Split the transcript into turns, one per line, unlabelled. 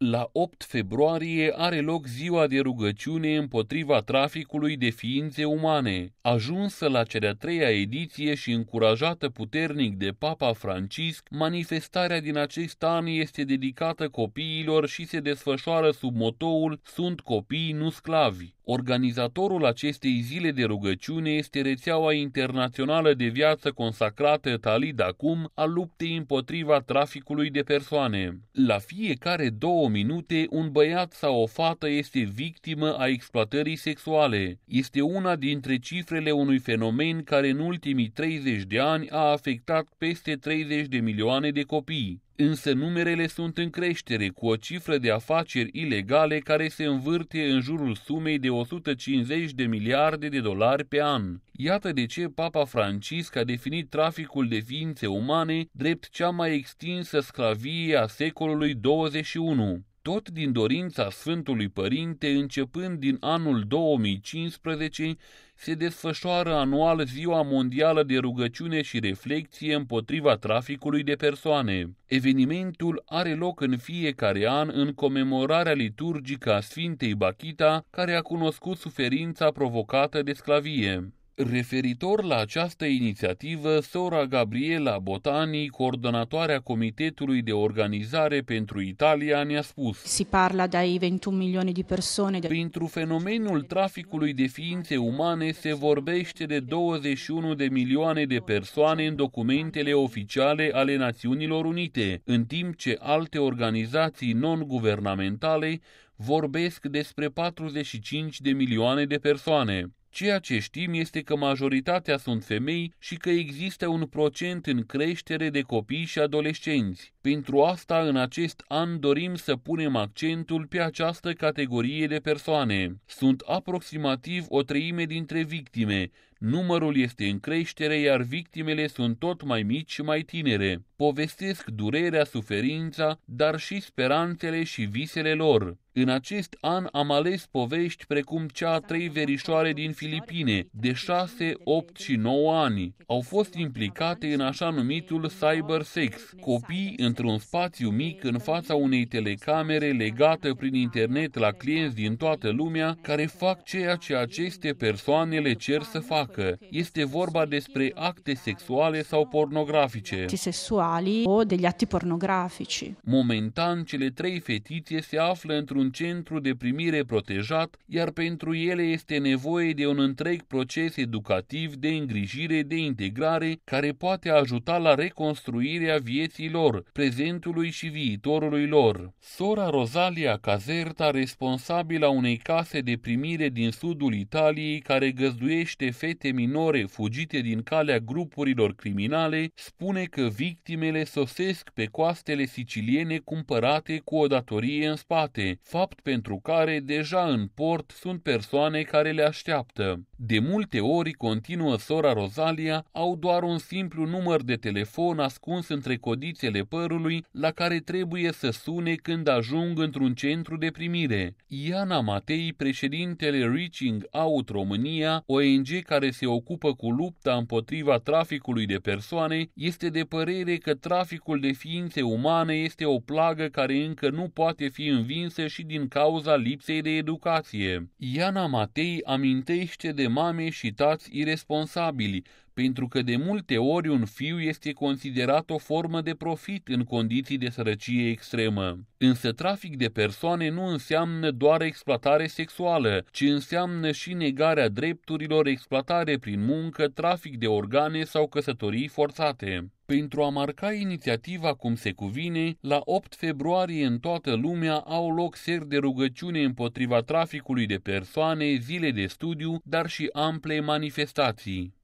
La 8 februarie are loc ziua de rugăciune împotriva traficului de ființe umane. Ajunsă la cea de-a treia ediție și încurajată puternic de Papa Francisc, manifestarea din acest an este dedicată copiilor și se desfășoară sub motoul "Sunt copii, nu sclavi". Organizatorul acestei zile de rugăciune este rețeaua internațională de viață consacrată Talid Acum a luptei împotriva traficului de persoane. La fiecare 2 minute, un băiat sau o fată este victimă a exploatării sexuale. Este una dintre cifrele unui fenomen care în ultimii 30 de ani a afectat peste 30 de milioane de copii. Însă numerele sunt în creștere, cu o cifră de afaceri ilegale care se învârte în jurul sumei de 150 de miliarde de dolari pe an. Iată de ce Papa Francisc a definit traficul de ființe umane drept cea mai extinsă sclavie a secolului 21. Tot din dorința Sfântului Părinte, începând din anul 2015, se desfășoară anual Ziua Mondială de Rugăciune și Reflecție împotriva traficului de persoane. Evenimentul are loc în fiecare an în comemorarea liturgică a Sfintei Bachita, care a cunoscut suferința provocată de sclavie. Referitor la această inițiativă, sora Gabriela Botani, coordonatoarea Comitetului de Organizare pentru Italia, ne-a spus:
Si parla dai 21 milioni di persone.
Pentru fenomenul traficului de ființe umane se vorbește de 21 de milioane de persoane în documentele oficiale ale Națiunilor Unite, în timp ce alte organizații non-guvernamentale vorbesc despre 45 de milioane de persoane. Ceea ce știm este că majoritatea sunt femei și că există un procent în creștere de copii și adolescenți. Pentru asta, în acest an dorim să punem accentul pe această categorie de persoane. Sunt aproximativ o treime dintre victime. Numărul este în creștere, iar victimele sunt tot mai mici și mai tinere. Povestesc durerea, suferința, dar și speranțele și visele lor. În acest an am ales povești precum cea a 3 verișoare din Filipine, de 6, 8 și 9 ani. Au fost implicate în așa numitul cybersex. Copii într-un spațiu mic în fața unei telecamere legată prin internet la clienți din toată lumea care fac ceea ce aceste persoane le cer să facă. Este vorba despre acte sexuale sau pornografice.
Sessuali o degli atti pornografici.
Momentan, cele 3 fetițe se află într-un centru de primire protejat, iar pentru ele este nevoie de un întreg proces educativ, de îngrijire, de integrare, care poate ajuta la reconstruirea vieții lor, prezentului și viitorului lor. Sora Rosalia Caserta, responsabilă a unei case de primire din sudul Italiei, care găzduiește fete minore fugite din calea grupurilor criminale, spune că victimele sosesc pe coastele siciliene cumpărate cu o datorie în spate, fapt pentru care deja în port sunt persoane care le așteaptă. De multe ori, continuă sora Rosalia, au doar un simplu număr de telefon ascuns între codițele părului la care trebuie să sune când ajung într-un centru de primire. Iana Matei, președintele Reaching Out România, ONG care se ocupă cu lupta împotriva traficului de persoane, este de părere că traficul de ființe umane este o plagă care încă nu poate fi învinsă și din cauza lipsei de educație. Iana Matei amintește de mame și tați iresponsabili, pentru că de multe ori un fiu este considerat o formă de profit în condiții de sărăcie extremă. Însă trafic de persoane nu înseamnă doar exploatare sexuală, ci înseamnă și negarea drepturilor, exploatare prin muncă, trafic de organe sau căsătorii forțate. Pentru a marca inițiativa cum se cuvine, la 8 februarie în toată lumea au loc seri de rugăciune împotriva traficului de persoane, zile de studiu, dar și ample manifestații.